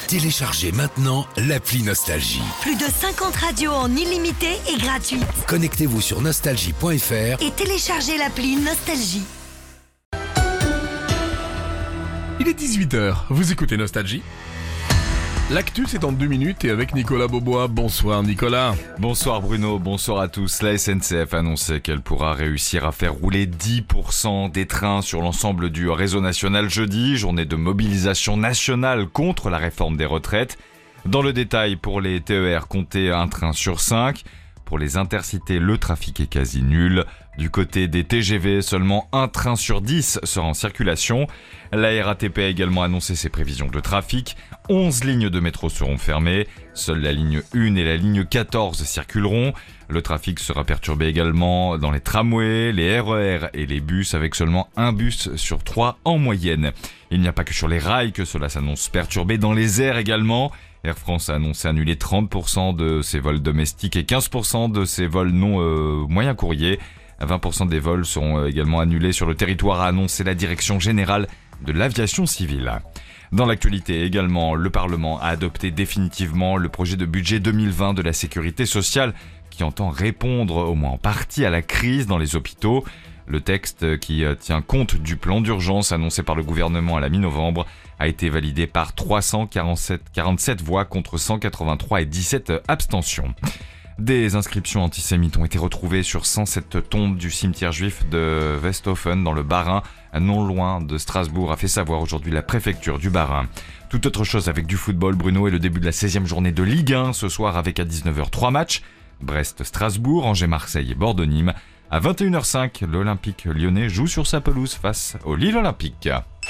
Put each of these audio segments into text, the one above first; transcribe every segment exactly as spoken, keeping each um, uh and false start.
Téléchargez maintenant l'appli Nostalgie. Plus de cinquante radios en illimité et gratuite. Connectez-vous sur nostalgie point f r Et téléchargez l'appli Nostalgie. Il est dix-huit heures, vous écoutez Nostalgie. L'actu c'est en deux minutes et avec Nicolas Beaubois. Bonsoir Nicolas. Bonsoir Bruno, bonsoir à tous. La S N C F a annoncé qu'elle pourra réussir à faire rouler dix pour cent des trains sur l'ensemble du réseau national jeudi, journée de mobilisation nationale contre la réforme des retraites. Dans le détail, pour les T E R, comptez un train sur cinq. Pour les intercités, le trafic est quasi nul. Du côté des T G V, seulement un train sur dix sera en circulation. La R A T P a également annoncé ses prévisions de trafic. onze lignes de métro seront fermées. Seule la ligne un et la ligne quatorze circuleront. Le trafic sera perturbé également dans les tramways, les R E R et les bus, avec seulement un bus sur trois en moyenne. Il n'y a pas que sur les rails que cela s'annonce perturbé, dans les airs également. Air France a annoncé annuler trente pour cent de ses vols domestiques et quinze pour cent de ses vols non euh, moyens courriers. vingt pour cent des vols seront également annulés sur le territoire, a annoncé la Direction Générale de l'Aviation Civile. Dans l'actualité également, le Parlement a adopté définitivement le projet de budget deux mille vingt de la Sécurité sociale qui entend répondre au moins en partie à la crise dans les hôpitaux. Le texte, qui tient compte du plan d'urgence annoncé par le gouvernement à la mi-novembre, a été validé par trois cent quarante-sept voix contre cent quatre-vingt-trois et dix-sept abstentions. Des inscriptions antisémites ont été retrouvées sur cent sept tombes du cimetière juif de Westhofen dans le Bas-Rhin, non loin de Strasbourg, a fait savoir aujourd'hui la préfecture du Bas-Rhin. Tout autre chose avec du football, Bruno, et le début de la seizième journée de Ligue un ce soir avec à dix-neuf heures trois matchs. Brest-Strasbourg, Angers-Marseille et Bordeaux-Nîmes. À vingt et une heures cinq, l'Olympique lyonnais joue sur sa pelouse face au Lille Olympique.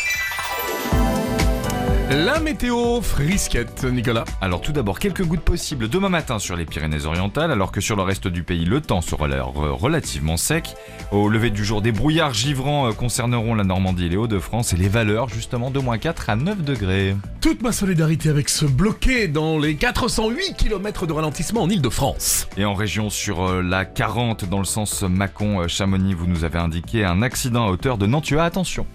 La météo frisquette, Nicolas. Alors tout d'abord, quelques gouttes possibles demain matin sur les Pyrénées-Orientales, alors que sur le reste du pays, le temps sera relativement sec. Au lever du jour, des brouillards givrants concerneront la Normandie et les Hauts-de-France et les valeurs justement de moins quatre à neuf degrés. Toute ma solidarité avec ce bloqué dans les quatre cent huit kilomètres de ralentissement en Île-de-France. Et en région, sur la quarante, dans le sens Mâcon-Chamonix, vous nous avez indiqué un accident à hauteur de Nantua. Attention.